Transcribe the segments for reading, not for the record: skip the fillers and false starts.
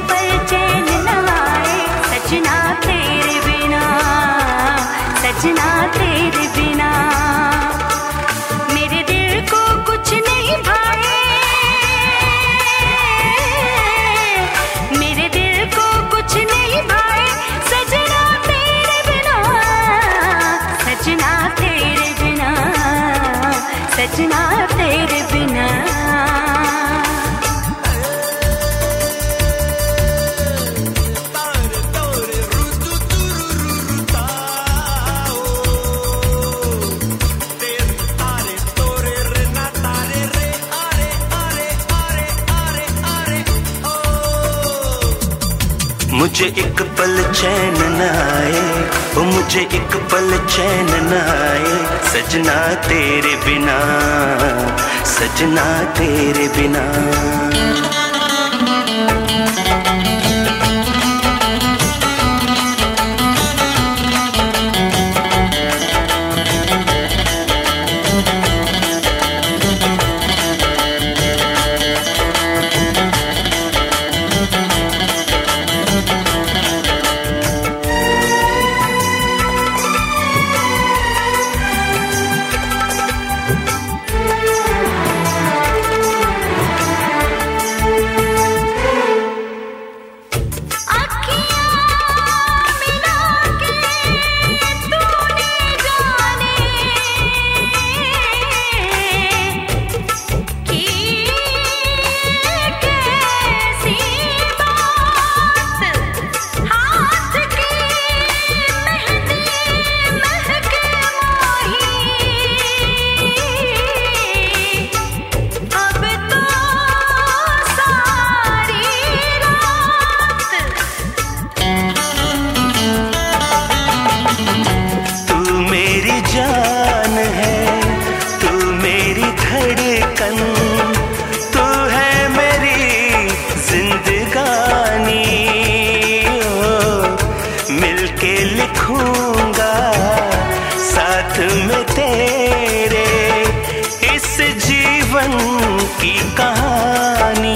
पल चैन न आए सजना तेरे बिना, सजना तेरे बिना। मेरे दिल को कुछ नहीं भाए, मेरे दिल को कुछ नहीं भाए सजना तेरे बिना, सजना तेरे बिना, सजना तेरे बिना। मुझे एक पल चैन न आए, ओ मुझे एक पल चैन न आए सजना तेरे बिना, सजना तेरे बिना। तू है मेरी जिंदगानी, मिलके लिखूंगा साथ में तेरे इस जीवन की कहानी।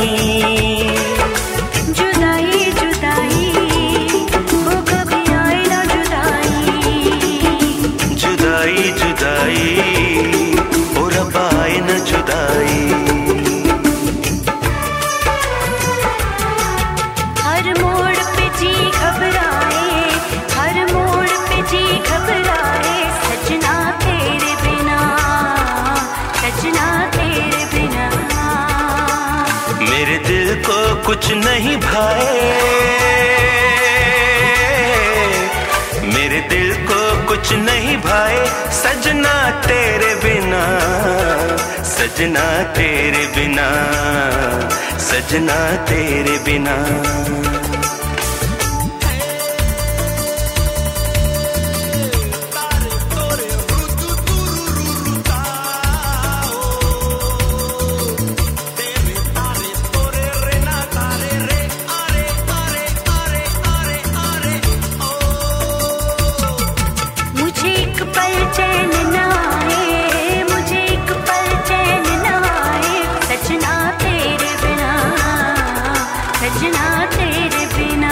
जुदाई जुदाई वो कभी आए ना जुदाई, जुदाई जुदाई और अब आए न जुदाई। हर मोड़ पे जी घबराए, हर मोड़ पे जी घबराए सजना तेरे बिना, सजना तेरे बिना। मेरे दिल को कुछ नहीं भाए, मेरे दिल को कुछ नहीं भाए सजना तेरे बिना, सजना तेरे बिना, सजना तेरे बिना। मुझे एक पल चैन न आए, मुझे एक पल चैन न आए सजना तेरे बिना, सजना तेरे बिना।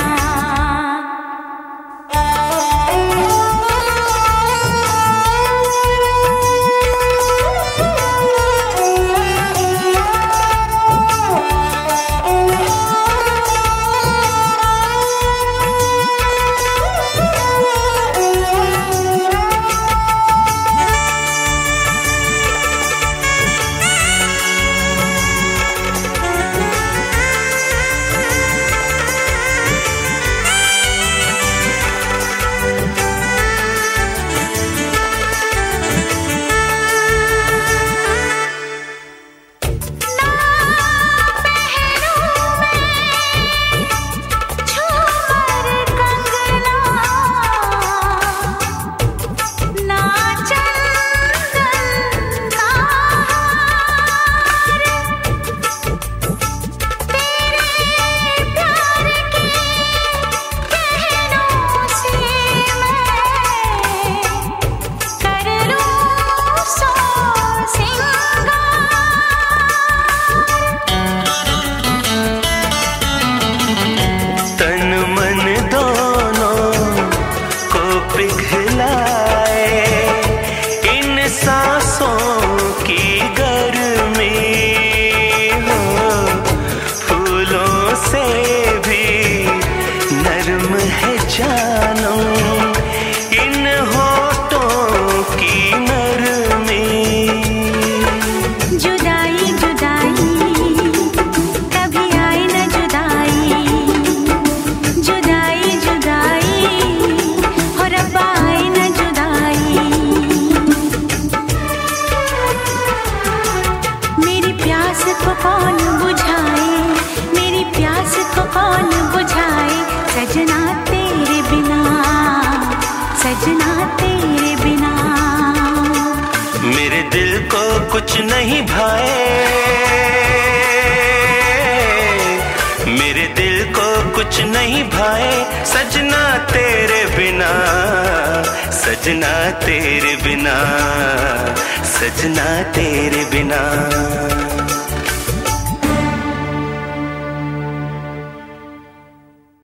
कुछ नहीं भाए, मेरे दिल को कुछ नहीं भाए सजना तेरे बिना, सजना तेरे बिना, सजना तेरे बिना।